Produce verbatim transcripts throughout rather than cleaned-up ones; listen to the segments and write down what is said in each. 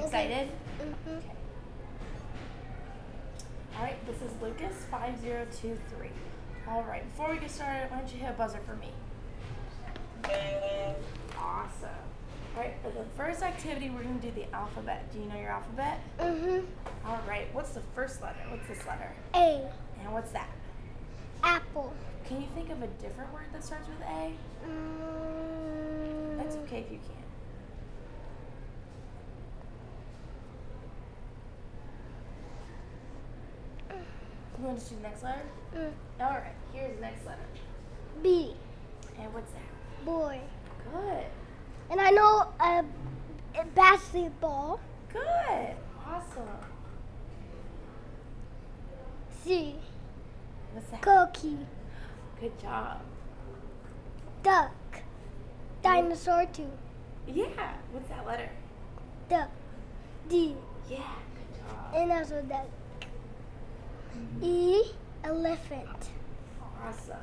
Excited? Mm-hmm. Okay. All right, this is Lucas five zero two three. All right, before we get started, why don't you hit a buzzer for me? Awesome. All right, for the first activity, we're going to do the alphabet. Do you know your alphabet? Mm-hmm. All right, what's the first letter? What's this letter? A. And what's that? Apple. Can you think of a different word that starts with A? Mm, That's okay if you can't. You want to do the next letter? mm, All right, here's the next letter. B. And what's that? Boy. Good. And I know uh, basketball. Good. Awesome. C. What's that? Cookie. Good job. Duck. Dinosaur too. Yeah. What's that letter? Duck. D. Yeah. Good job. And also duck. E. Elephant. Awesome.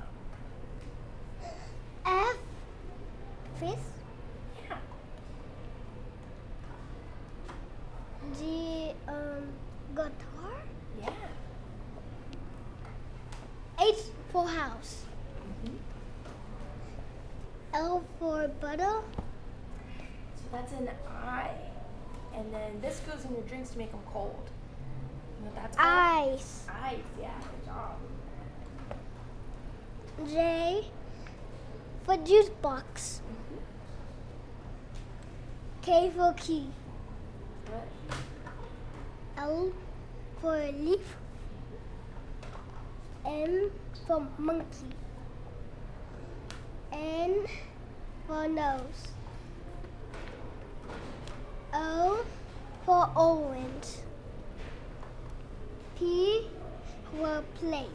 F. Fish. Yeah. G. Um. Guitar. Yeah. H for house. Mm-hmm. L for butter. So that's an I. And then this goes in your drinks to make them cold. You know what that's called? Ice. Ice. Yeah. Good job. J for juice box. Mm-hmm. K for key. Good. L for leaf. M for monkey. N for nose. O for orange. P for plate.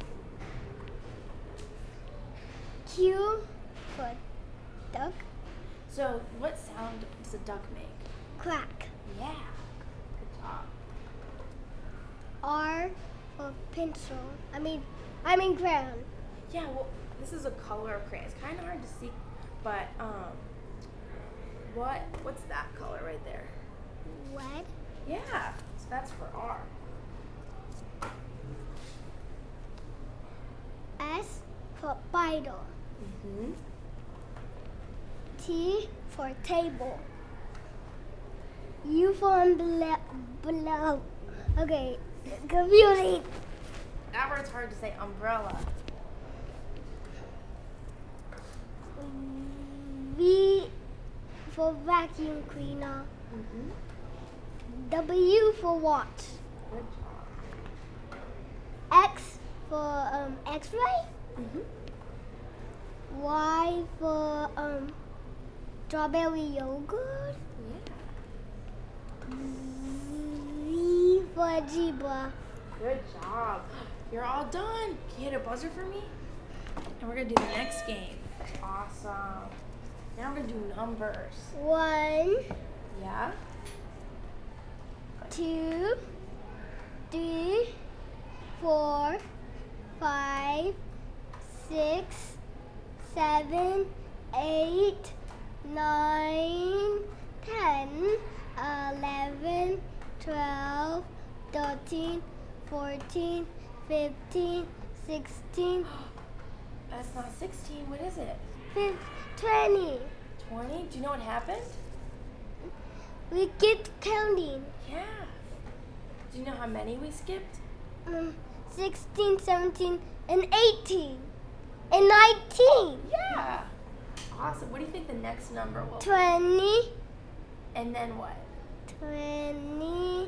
Q for duck. So what sound does a duck make? Quack. Yeah. Good job. R for pencil. I mean, I mean crayon. Yeah, well, this is a color of crayon. It's kind of hard to see, but um, what what's that color right there? Red. Yeah, so that's for R. S for bridle. Mm-hmm. T for table. U for umbrella. Umbrella. Okay, confusing. That word's hard to say. Umbrella. V for vacuum cleaner. Mm-hmm. W for watch. Good job. X for um, X-ray. Mm-hmm. Y for um, strawberry yogurt. Yeah. Z for zebra. Good job. You're all done. Can you hit a buzzer for me? And we're gonna do the next game. Awesome. Now we're gonna do numbers. One, Yeah. two, three, four, five, six, seven, eight, nine, ten, eleven, twelve, thirteen, fourteen, fifteen, sixteen, That's not sixteen. What is it? fifteen, twenty. twenty? Do you know what happened? We kept counting. Yeah. Do you know how many we skipped? Um, sixteen, seventeen, and eighteen, and nineteen, Yeah. Awesome. What do you think the next number will be? twenty, And then what? twenty-one,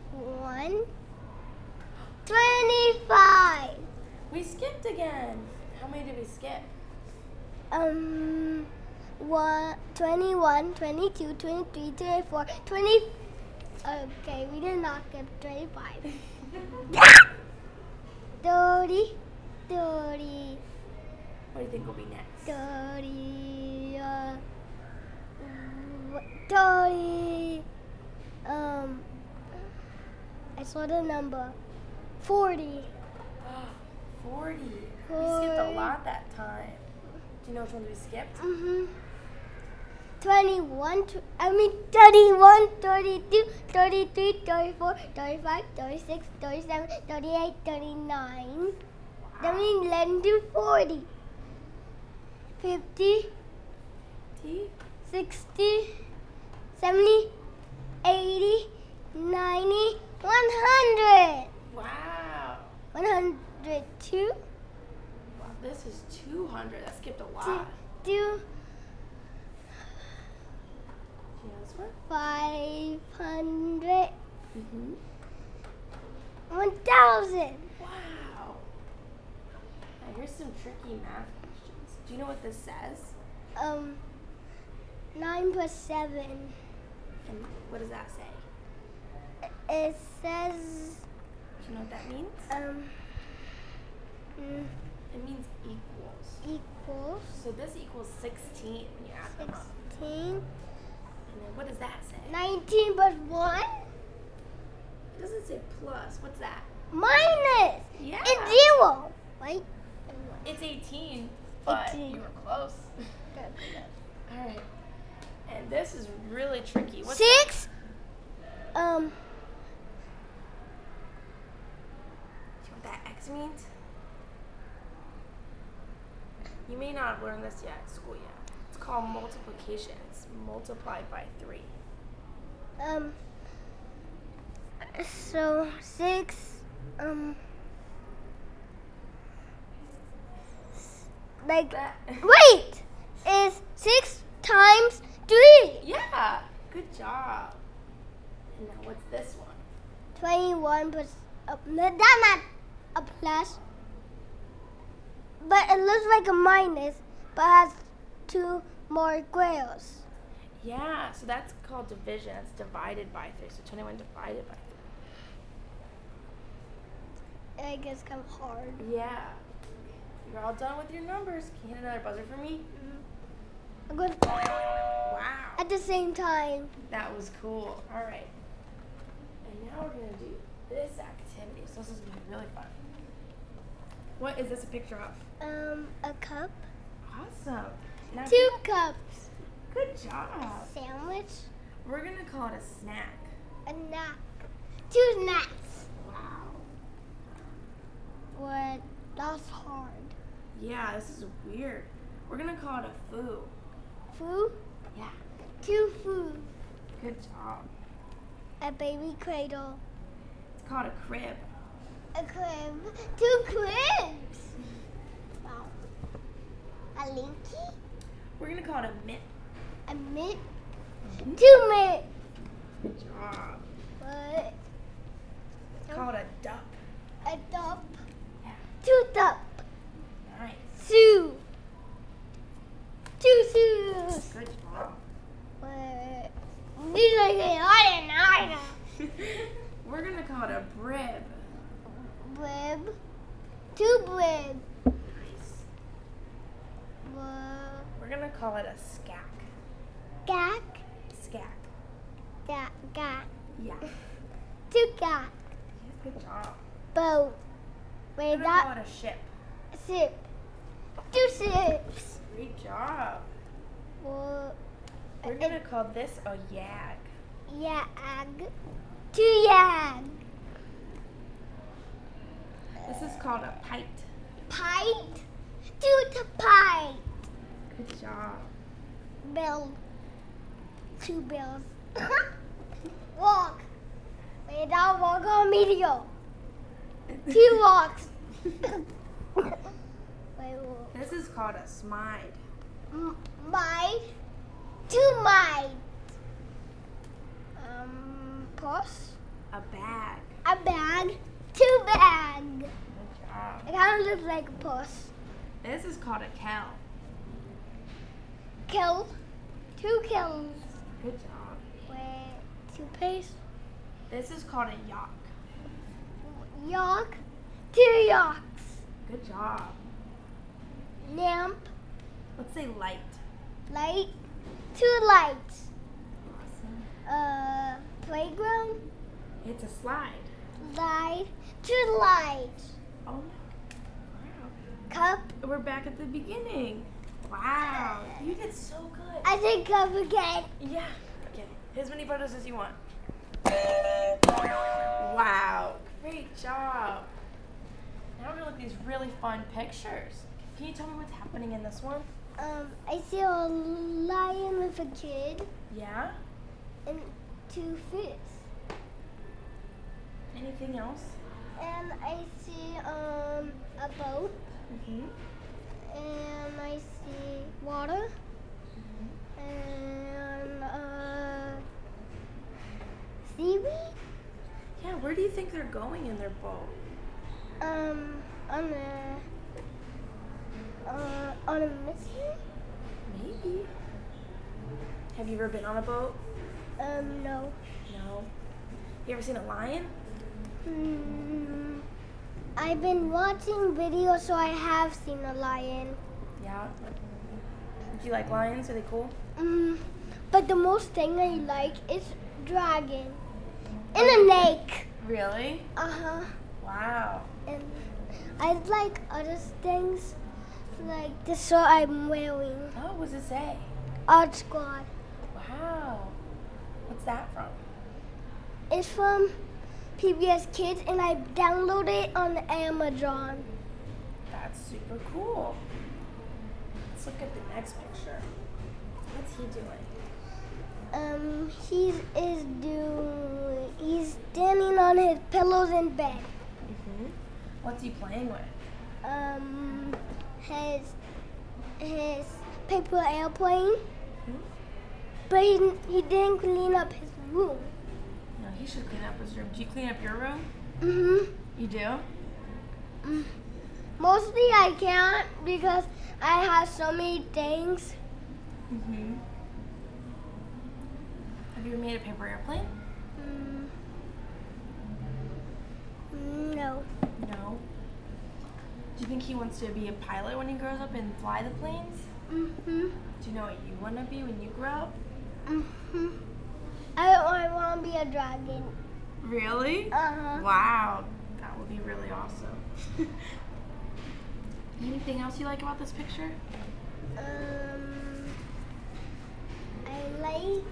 twenty-five. We skipped again. How many did we skip? Um, one, twenty-one, twenty-two, twenty-three, twenty-four, twenty. Okay, we did not get twenty-five. thirty, thirty, What do you think will be next? thirty, uh, thirty. Um, I saw the number. forty. forty. We skipped a lot that time. Do you know which ones we skipped? Mm-hmm. twenty-one, tw- I mean thirty-one, thirty-two, thirty-three, thirty-four, thirty-five, thirty-six, thirty-seven, thirty-eight, thirty-nine. Then we let do forty. fifty, T? sixty, seventy, eighty, ninety, one hundred. Wow. one hundred two, Wow, this is two hundred. That skipped a lot. two, Do you know this one? five hundred, Mm-hmm. one thousand. Wow. Now here's some tricky math questions. Do you know what this says? Um, nine plus seven. And what does that say? It says, Do you know what that means? um, mm, It means equals. equals So this equals sixteen when you add them up. sixteen. And then what does that say? nineteen plus one? It doesn't say plus. What's that? Minus. Yeah. It's zero. Right? It's eighteen, but eighteen. you were close. All right. And this is really tricky. What's Six. Um, Do you know what that X means? You may not have learned this yet at school yet. It's called multiplication. It's multiplied by three. um, so six, um, s- like, That. wait, is six times three. Yeah. Good job. And now what's this one? twenty-one plus, uh, no, that's not a plus, but it looks like a minus, but has two more squares. Yeah. So that's called division. It's divided by three. So twenty-one divided by three. I guess kind of hard. Yeah. You're all done with your numbers. Can you hit another buzzer for me? I'm going Wow. at the same time. That was cool. All right. And now we're going to do this activity. So this is going to be really fun. What is this a picture of? Um, a cup, Awesome. Now, two cups, good job. sandwich, We're going to call it a snack. a nap, two snacks. Wow. What? That's hard. Yeah, this is weird. We're going to call it a foo. Food, Yeah. two food, Good job. a baby cradle, It's called a crib. a crib, two cribs. Wow. A linky, We're going to call it a mitt. a mitt, two mitts. Good job. What? It's called a duck. A duck, Yeah. two duck, Nice. Sue, two shoes. Good job. What? These are getting harder and harder. We're going to call it a brib. Brib, two brib. Nice. What? We're going to call it a skack. Gack, Skack. gack, gack. Yeah. Two gack. Good job. Boat. We're Wait, going to call that it a ship. sip. Two sips. Great job. What? We're going to call this a yag. Yag. Two yag. This is called a pite. Pite. Two to pite. Good job. Bill. Two bills. Walk. Wait, that walk on medial. Two walks. Wait, walk. This is called a smide. M- Mide. Two mide. Um, purse. A bag. A bag. Two bag. Good job. It kind of looks like a purse. This is called a cow. Kill. Two kills. Good job. Wait, toothpaste. This is called a yacht. York. Two yorks. Good job. Lamp. Let's say light. Light. Two lights. Awesome. Uh, playground. It's a slide. Light. Two lights. Oh my. Wow. Cup. We're back at the beginning. Wow, you did so good. I think I'm again. Yeah. Okay. As many photos as you want. Wow. Great job. Now we're gonna look at these really fun pictures. Can you tell me what's happening in this one? Um, I see a lion with a kid Yeah. and two fish. Anything else? And I see um a boat. Mm-hmm. And I see water. And uh, seaweed. Yeah. Where do you think they're going in their boat? Um, on a uh, on a mission. Maybe. Have you ever been on a boat? Um, no. No. You ever seen a lion? Hmm. I've been watching videos, so I have seen a lion. Yeah. Do you like lions? Are they cool? Mm, but the most thing I like is dragon and a snake. Really? Uh huh. Wow. And I like other things, like the shirt I'm wearing. Oh, what does it say? Art Squad. Wow. What's that from? It's from P B S Kids, and I downloaded it on Amazon. That's super cool. Let's look at the next picture. What's he doing? Um, he is doing. He's standing on his pillows in bed. Mm-hmm. What's he playing with? Um, his his paper airplane, Hmm? but he he didn't clean up his room. No, he should clean up his room. Do you clean up your room? Mhm. You do? Mm. Mostly I can't because I have so many things. Mm-hmm. Have you ever made a paper airplane? Mm. No. No. Do you think he wants to be a pilot when he grows up and fly the planes? Mhm. Do you know what you want to be when you grow up? Mhm. I I want to be a dragon. Really? Uh huh. Wow. That would be really awesome. Anything else you like about this picture? Um, I like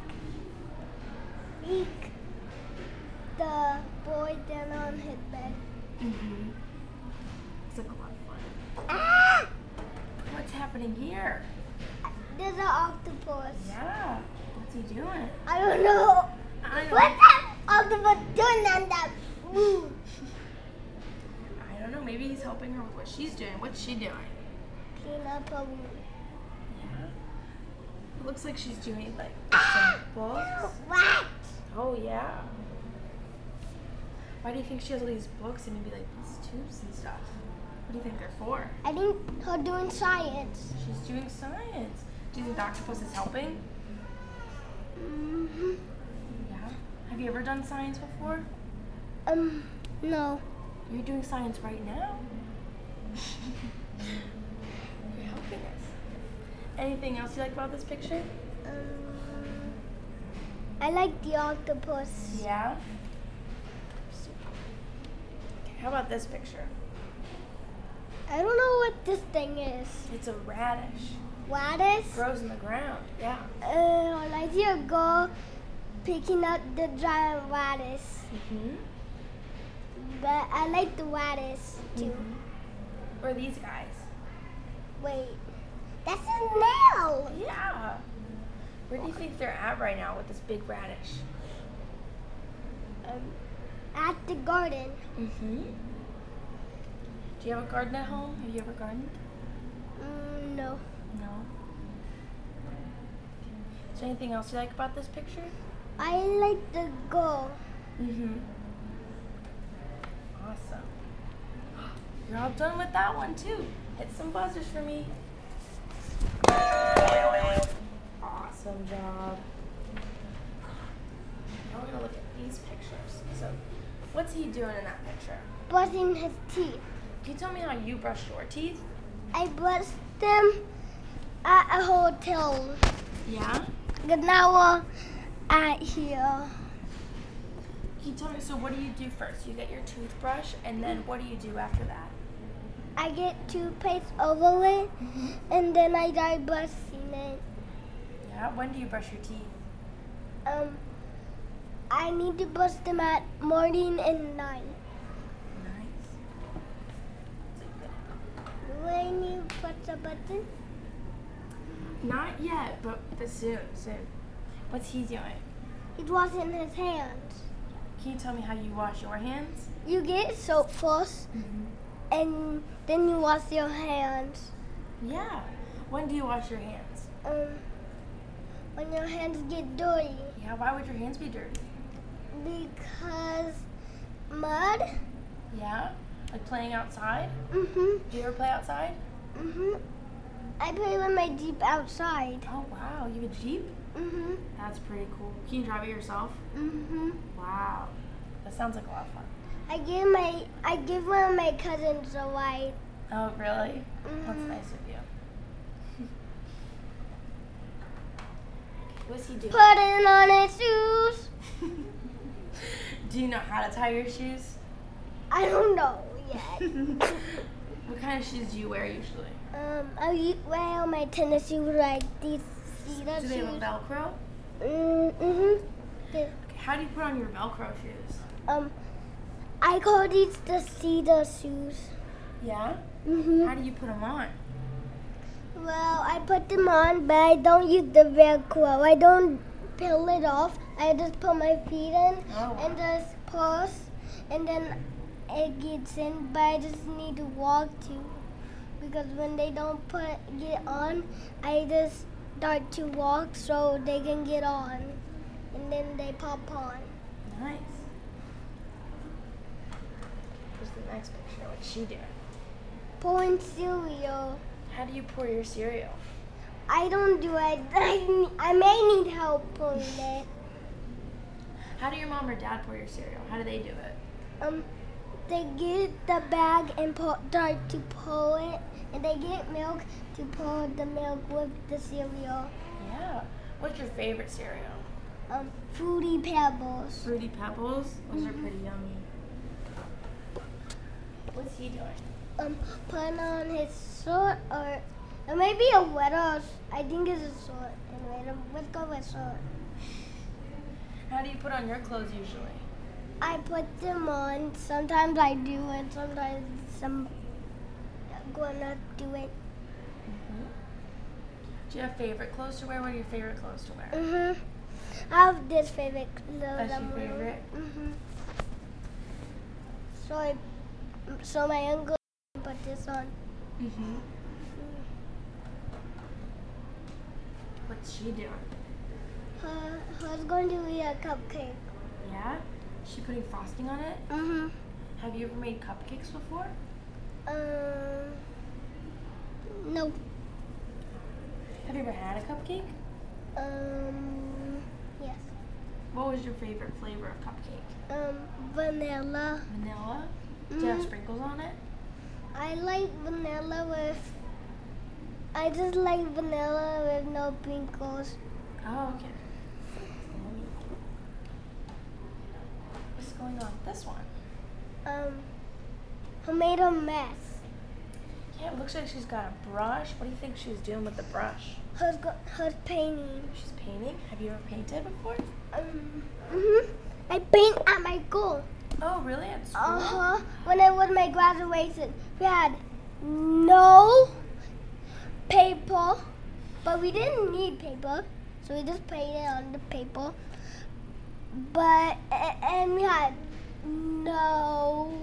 like the boy down on his bed. Mm-hmm. It's like a lot of fun. Ah! What's happening here? There's an octopus. Yeah. What's he doing? I don't know. I don't, What's that octopus doing on that moon? I don't know. Maybe he's helping her with what she's doing. What's she doing? Clean up a moon. Yeah. It looks like she's doing like some books. What? Oh yeah. Why do you think she has all these books and maybe like these tubes and stuff? What do you think they're for? I think her doing science. She's doing science. Do you think the octopus is helping? Mm-hmm. Yeah. Have you ever done science before? Um, no. You're doing science right now. You're helping us. Anything else you like about this picture? Um, I like the octopus. Yeah. Okay, how about this picture? I don't know what this thing is. It's a radish. Radish? Grows in the ground. Yeah. Uh, I see a girl picking up the giant radish. Mm-hmm. But I like the radish too. Mm-hmm. Or these guys. Wait, that's a nail. Yeah. Where do you think they're at right now with this big radish? Um, at the garden. Mm-hmm. Do you have a garden at home? Have you ever gardened? Mm, no. No. Is there anything else you like about this picture? I like the girl. Mm-hmm. Awesome. You're all done with that one too. Hit some buzzers for me. Awesome job. Now we're gonna look at these pictures. So, what's he doing in that picture? Brushing his teeth. Can you tell me how you brush your teeth? I brushed them at a hotel. Yeah. An hour at here. Can you tell me, so what do you do first? You get your toothbrush, and then what do you do after that? I get toothpaste over it, Mm-hmm. and then I start brushing it. Yeah. When do you brush your teeth? Um, I need to brush them at morning and night. Nice. When you press the button, Not yet, but, but soon, soon. What's he doing? he's washing his hands. Can you tell me how you wash your hands? You get soap first, Mm-hmm. and then you wash your hands. Yeah. When do you wash your hands? Um, when your hands get dirty, Yeah. Why would your hands be dirty? because mud. Yeah. Like playing outside? Mhm. Do you ever play outside? Mhm. I play with my Jeep outside. Oh wow. You have a Jeep? Mhm. That's pretty cool. Can you drive it yourself? Mhm. Wow. That sounds like a lot of fun. I give my I give one of my cousins a ride. Oh really? That's Mhm. nice of you. What's he doing? Putting on his shoes. Do you know how to tie your shoes? I don't know yet. What kind of shoes do you wear usually? um, I u- wear my tennis shoes like these cedar Do they have a shoes. Velcro? Mm, mhm. The- How do you put on your Velcro shoes? Um, I call these the cedar shoes. Yeah? Mhm. How do you put them on? Well, I put them on, but I don't use the Velcro. I don't peel it off. I just put my feet in Oh. and just pause, and then it gets in. But I just need to walk too, because when they don't put get on, I just start to walk so they can get on, and then they pop on. Nice. Here's the next picture. What's she doing? Pouring cereal. How do you pour your cereal? I don't do it. I, I may need help pouring it. How do your mom or dad pour your cereal? How do they do it? Um, they get the bag and pour, start to pour it, and they get milk to pour the milk with the cereal. Yeah. What's your favorite cereal? Um, Fruity Pebbles. Fruity Pebbles? Those are pretty yummy. What's he doing? Um, putting on his shirt or, or maybe a sweater. I think it's a shirt. Anyway, let's go with shirt. How do you put on your clothes usually? I put them on. Sometimes I do, and sometimes some gonna do it. Mm-hmm. Do you have favorite clothes to wear? What are your favorite clothes to wear? Mhm. I have this favorite clothes. That's your I'm wearing. favorite? Mhm. So I, so my uncle put this on. Mm-hmm. What's she doing? Her, her's going to eat a cupcake. Yeah? Is she putting frosting on it? Mhm. Have you ever made cupcakes before? Um. No. Have you ever had a cupcake? Um. Yes. What was your favorite flavor of cupcake? Um. Vanilla. Vanilla? Do you have Mhm. sprinkles on it? I like vanilla with. I just like vanilla with no sprinkles. Oh, okay. What's going on with this one? Um. I made a mess. Yeah, it looks like she's got a brush. What do you think she's doing with the brush? Her's go, her's painting. She's painting? Have you ever painted before? Um. Mhm. I paint at my school. Oh, really? At school? Uh huh. When it was my graduation, we had no paper, but we didn't need paper, so we just painted on the paper. But a- and we had no,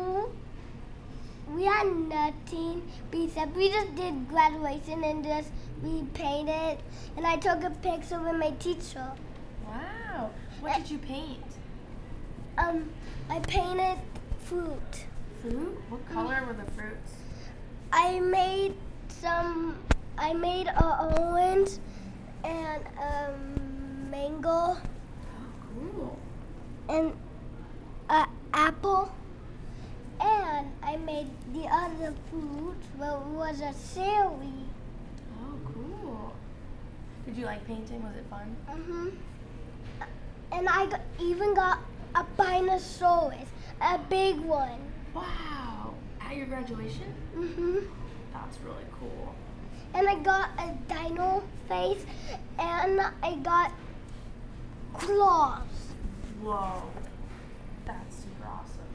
we had nothing except we just did graduation and just we painted, and I took a picture with my teacher. Wow. What did you paint? Um, I painted fruit. Fruit? What color were the fruits? I made some. I made a orange and a mango Oh, cool. and a apple, and I made the other fruit. Well, it was a cherry. Oh, cool. Did you like painting? Was it fun? Mhm. And I got, even got a Spinosaurus, a big one. Wow. at your graduation? Mhm. That's really cool. And I got a dino face, and I got claws. Whoa. That's super awesome.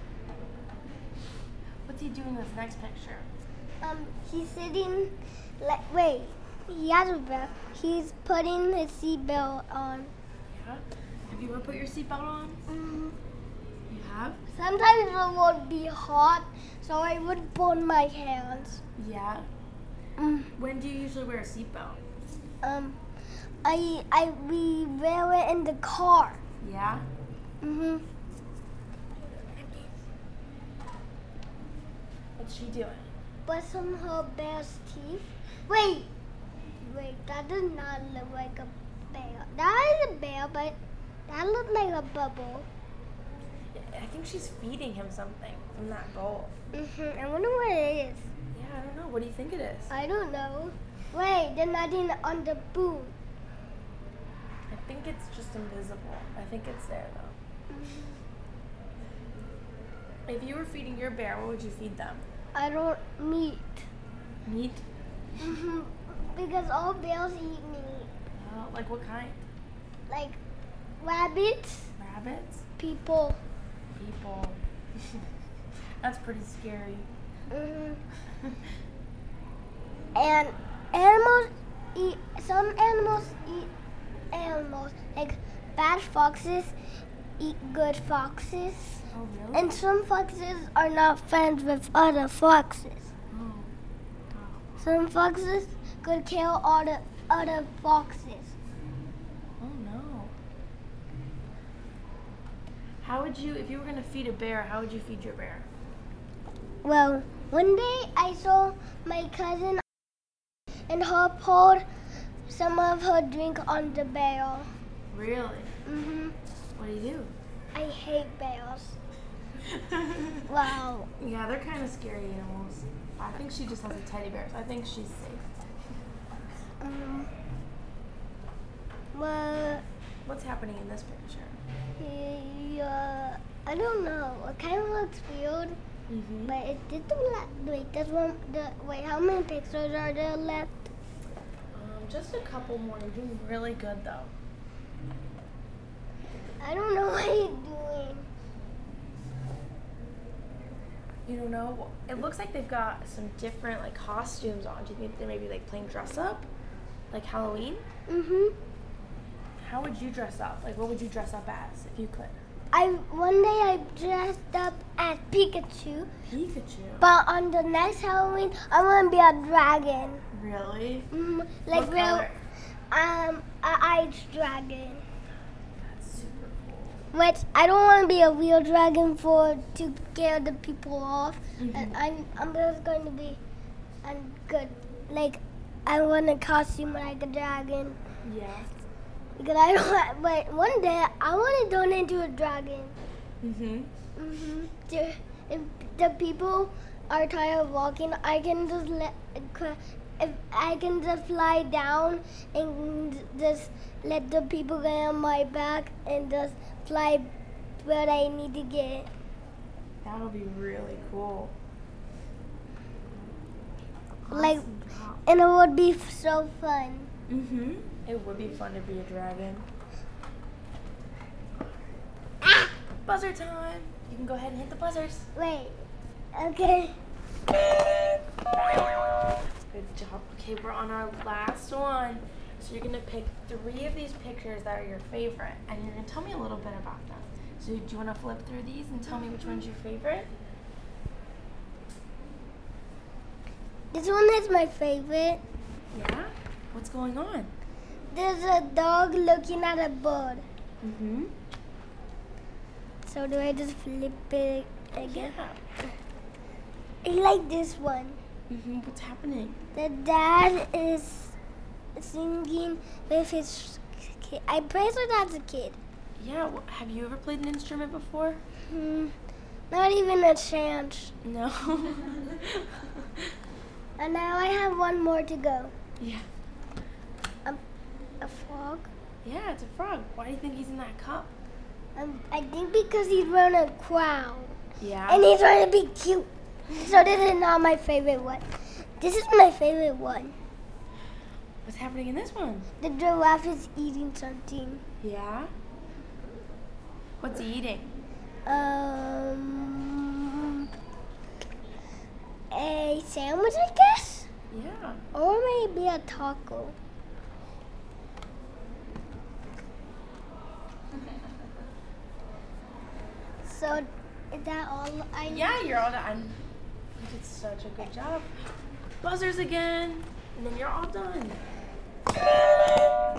What's he doing in this next picture? Um, he's sitting. Like, wait, he has a belt. He's putting his seatbelt on. Yeah? Have you ever put your seatbelt on? Mm. You have? Sometimes it would be hot, so I would burn my hands. Yeah. Mm. When do you usually wear a seatbelt? Um, I I we wear it in the car. Yeah? Mhm. What's she doing? But some her bear's teeth. Wait, wait, that does not look like a bear. That is a bear, but that looks like a bubble. I think she's feeding him something from that bowl. Mhm. I wonder what it is. Yeah, I don't know. What do you think it is? I don't know. Wait, there's nothing on the spoon. I think it's just invisible. I think it's there though. If you were feeding your bear, what would you feed them? I don't meat. Meat? Mhm. Because all bears eat meat. Oh, like what kind? Like rabbits, Rabbits? people. People. That's pretty scary. Mhm. And animals eat, some animals eat animals. Like bad foxes eat good foxes. Oh, really? And some foxes are not friends with other foxes. Oh. Some foxes could kill all the other foxes. Oh, no. How would you, if you were going to feed a bear, how would you feed your bear? Well, one day I saw my cousin and her poured some of her drink on the bear. Really? Mhm. What do you do? I hate bears. Wow. Yeah, they're kind of scary animals. I think she just has a teddy bear, so I think she's safe. Um. Well, What's happening in this picture? yeah, I don't know. It kind of looks weird, Mm-hmm. but it did the left. Wait, there's one. The wait, how many pixels are there left? Um, just a couple more. You're doing really good, though. I don't know what he's doing. You don't know? It looks like they've got some different, like, costumes on. Do you think they maybe, like, playing dress up? Like Halloween? Mhm. How would you dress up? Like, what would you dress up as if you could? I one day I dressed up as Pikachu, Pikachu. but on the next Halloween I want to be a dragon. Really? Mm, like What real, color? um, a ice dragon. That's super cool. Which I don't want to be a real dragon for to scare the people off. Mhm. And I'm I'm just going to be, I'm good. Like I want a costume like a dragon Yeah. because I don't. Want, but one day I want to turn into a dragon. Mm-hmm. Mhm. The- If the people are tired of walking, I can just let. If I can just fly down and just let the people get on my back and just fly where I need to get. That'll be really cool. Like, Awesome job. and it would be f- so fun. Mm-hmm. It would be fun to be a dragon. Ah! Buzzer time. You can go ahead and hit the buzzers. Wait. Okay. Good job. Okay, we're on our last one. So you're gonna pick three of these pictures that are your favorite, and you're gonna tell me a little bit about them. So do you wanna flip through these and tell me which one's your favorite? This one is my favorite. Yeah? What's going on? There's a dog looking at a bird. Mm-hmm. So do I just flip it again? Yeah. I like this one. Mm-hmm. What's happening? The dad is singing with his kid. I praise her as a kid. Yeah, wh- have you ever played an instrument before? Hmm. Not even a chance. No. And now I have one more to go. Yeah. Um, a frog. Yeah, it's a frog. Why do you think he's in that cup? Um, I think because he's wearing a crown. Yeah. And he's trying to be cute. So this is not my favorite one. This is my favorite one. What's happening in this one? The giraffe is eating something. Yeah? What's he eating? Um, a sandwich, I guess? Yeah. Or maybe a taco. So, is that all I need? Yeah, you're all done. You did such a good job. Buzzers again. And then you're all done.